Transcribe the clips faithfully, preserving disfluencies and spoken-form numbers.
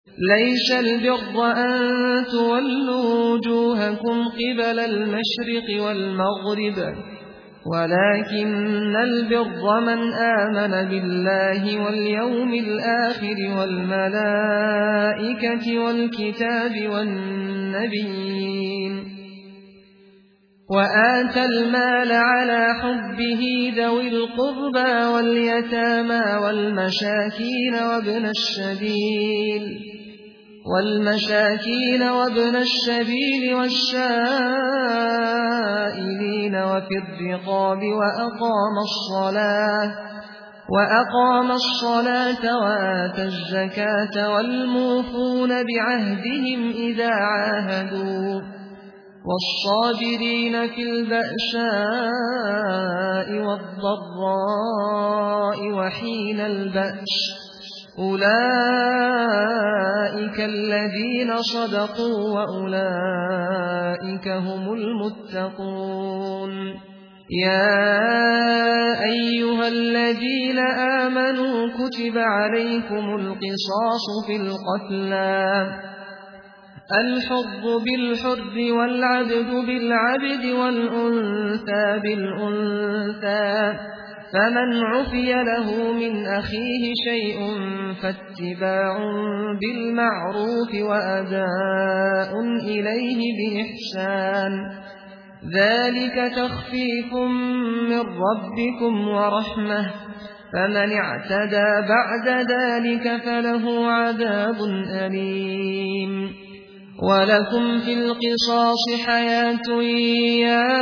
ليس البر أن تولوا وجوهكم قبل المشرق والمغرب ولكن البر من آمن بالله واليوم الآخر والملائكة والكتاب والنبيين وآتى المال على حبه ذوي القربى واليتامى والمساكين وابن السبيل والمساكين وابن السبيل والسائلين وفي الرقاب وأقام الصلاة وأقام الصلاة وآتى الزكاة والموفون بعهدهم إذا عاهدوا والصابرين في البأساء والضراء وحين البأس أولئك الذين صدقوا وأولئك هم المتقون يا أيها الذين آمنوا كتب عليكم القصاص في القتلى الحر بالحر والعبد بالعبد والأنثى بالأنثى فمن عفي له من أخيه شيء فاتباع بالمعروف وأداء إليه بإحسان ذلك تخفيف من ربكم ورحمة فمن اعتدى بعد ذلك فله عذاب أليم ولكم في القصاص حياة يا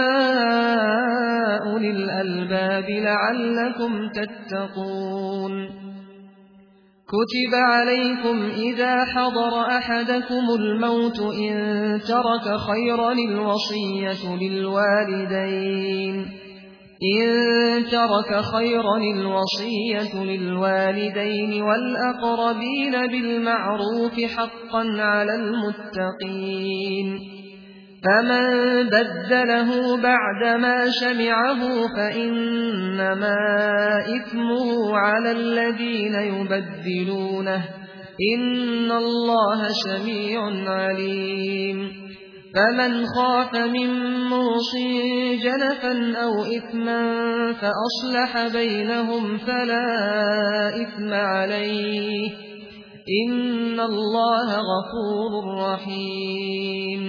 أولي الألباب لعلكم تتقون كتب عليكم إذا حضر أحدكم الموت إن ترك خيرا الوصية للوالدين إن ترك خيرا الوصية للوالدين والأقربين بالمعروف حقا على المتقين فمن بدله بعدما سمعه فإنما إثمه على الذين يبدلونه إن الله سميع عليم فمن خاف من موص جنفا أو إثما فأصلح بينهم فلا إثم عليه إن الله غفور رحيم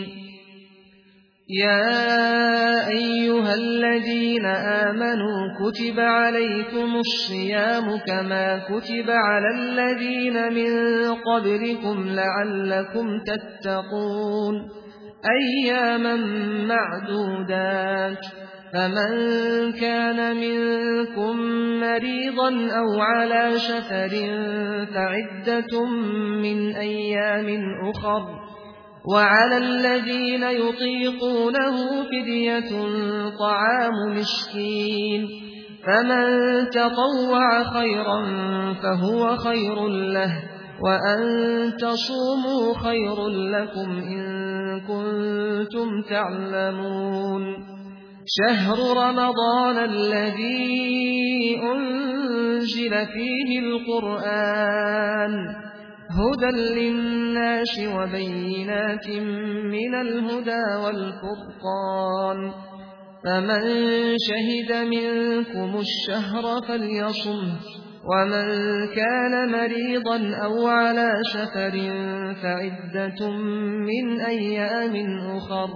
يا أيها الذين آمنوا كتب عليكم الصيام كما كتب على الذين من قبلكم لعلكم تتقون أياما معدودات فمن كان منكم مريضا أو على سفر فعدة من أيام أخر وعلى الذين يطيقونه فدية طعام مسكين فمن تطوع خيرا فهو خير له وأن تصوموا خير لكم إن كنتم تعلمون شهر رمضان الذي أنزل فيه القرآن هدى للناس وبينات من الهدى والفرقان فمن شهد منكم الشهر فليصمه ومن كان مريضا أو على سفر فعدة من أيام أخر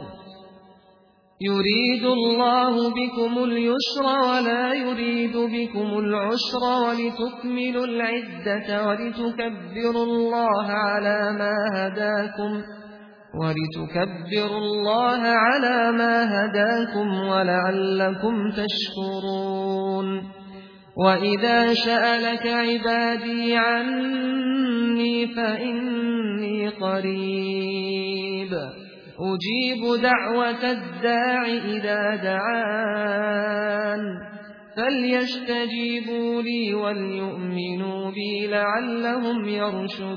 يريد الله بكم اليسر ولا يريد بكم العسر ولتكملوا العدة ولتكبروا الله على ما هداكم ولتكبروا الله على ما هداكم ولعلكم تشكرون وإذا سألك عبادي عني فإني قريب أجيب دعوة الداع إذا دعان فليستجيبوا لي وليؤمنوا بي لعلهم يرشدون